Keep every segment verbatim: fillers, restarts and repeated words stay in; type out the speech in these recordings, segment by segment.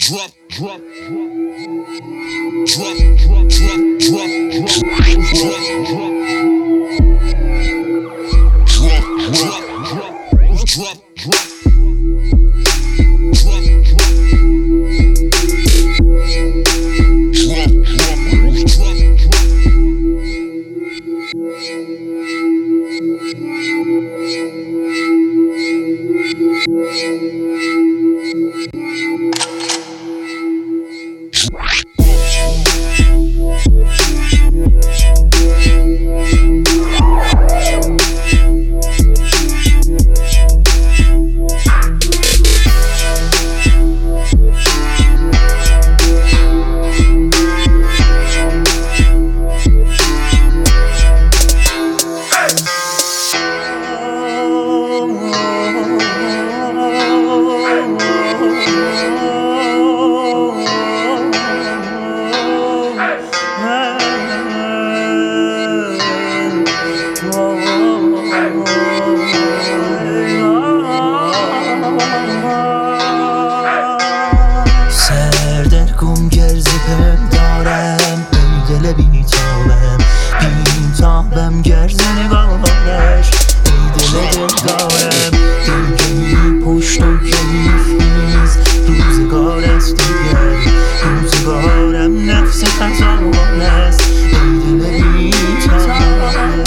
Drop, drop, drop, drop, drop, drop, drop, drop, drop, drop. سردرگم گرزپم دارم ای دل بی تابم بی تابم گرز نگارش ای دل دلدارم دلگی پشت و کیف نیست روزگار است دیگر روزگارم نفس خزان است ای دل بی تابم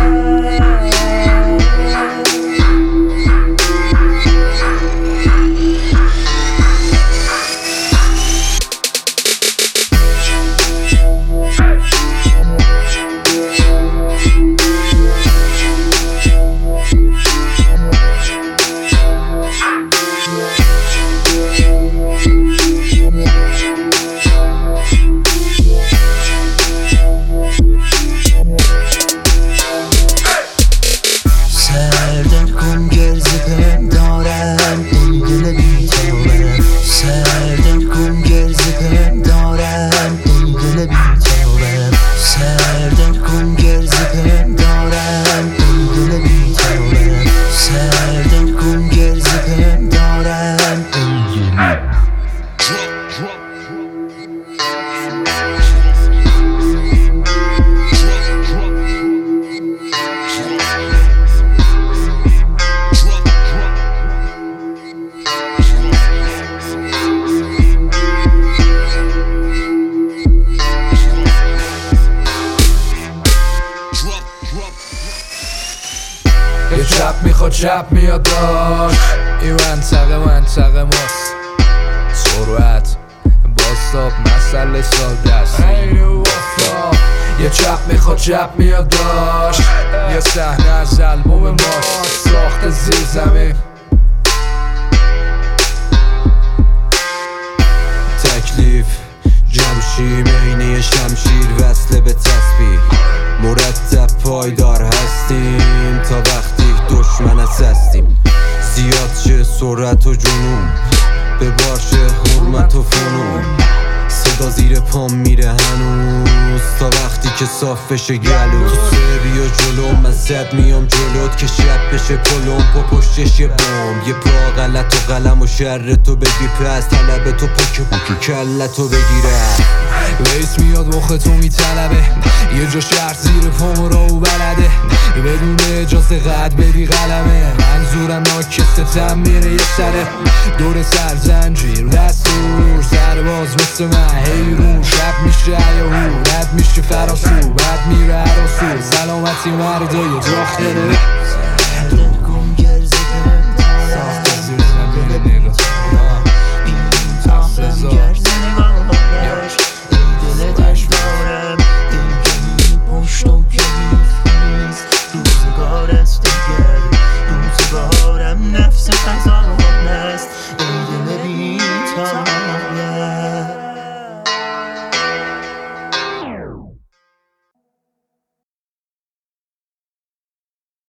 سردرگم گرزپم دارم ای دل بی تابم سردرگم گرزپم دارم ای دل بی تابم سردرگم گرزپم دارم ای دل بی تابم سردرگم گرزپم دارم ای دل یه چپ میخواد چپ میاد داشت این منطقه منطقه ماست سرعت باستاب مسئله ساده است یه چپ میخواد چپ میاد داشت یه صحنه از البوم ماست ساخت زیر زمین تکلیف جمشیم عینه شمشیر وصله به تسبیح مرتب پایدار هستیم تا وقتی دشمن هستیم زیاد شه سرعت و جنون به باشه حرمت و فنون صدا زیر پام میره هنوز تا وقتی که صاف بشه گلو تو سه بیا جلو من زد میام جلوت که شب بشه پلوم پا پشتش یه بام یه پا غلط و قلم و شر تو بگی پس طلب تو پاکه پاکه کلتو بگیره ویس میاد مخ تو میطلبه یه جا شهر زیر پام را و بلده بدون اجازه قد بدی قلمه منظورم ناکستم میره یه سره دور سر زنجیر دستور سرباز مثل من حیرون شب میشه عیاهو رد میشه فراسو بعد میره عراسو سلامتی مردای داخله